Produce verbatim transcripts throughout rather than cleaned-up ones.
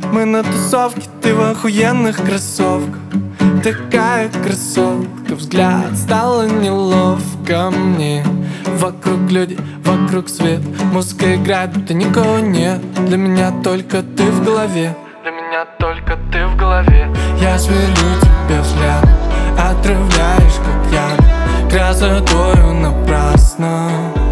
Мы на тусовке, ты в охуенных кроссовках. Такая красотка, взгляд стало неловко мне. Вокруг люди, вокруг свет, музыка играет, будто никого нет. Для меня только ты в голове, для меня только ты в голове. Я сверлю тебе взгляд, отравляешь, как я, красотою напрасно.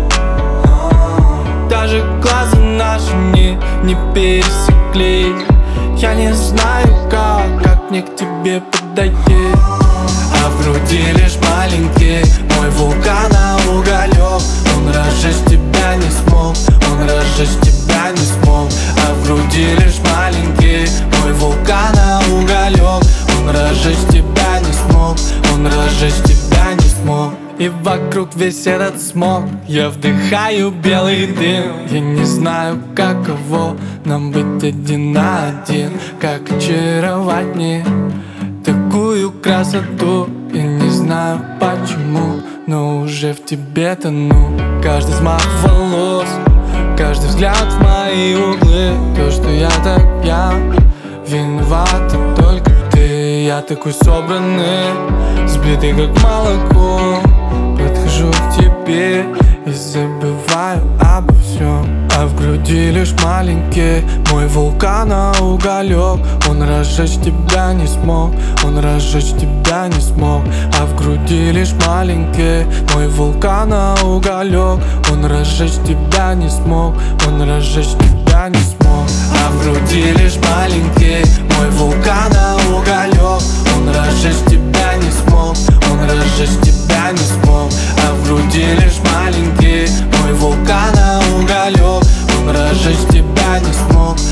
Даже глаза наши не, не пересеклись. Я не знаю как, как мне к тебе подойти. А в груди лишь маленький мой вулкан, а уголек. Он разжечь тебя не смог, он разжечь тебя не смог. А в груди лишь маленький мой вулкан, а уголек. Он разжечь тебя не смог, он разжечь тебя не смог. И вокруг весь этот смог, я вдыхаю белый дым. Я не знаю, каково нам быть один на один, как очаровать мне такую красоту. Я не знаю почему, но уже в тебе тону. Каждый взмах волос, каждый взгляд в мои углы. То, что я так пьян, виновата только ты. Я такой собранный, сбитый как молоко. Подхожу к тебе и забываю обо всем. А в груди лишь маленький мой вулкан, а уголек. Он разжечь тебя не смог, он разжечь тебя не смог. А в груди лишь маленький мой вулкан, а уголек. Он разжечь тебя не смог, он разжечь тебя не смог. А в груди лишь маленький мой вулкан, а уголек. Он разжечь тебя не смог, он разжечь тебя не смог. А в груди лишь маленький мой вулкан, а уголек. Он разжечь тебя не смог,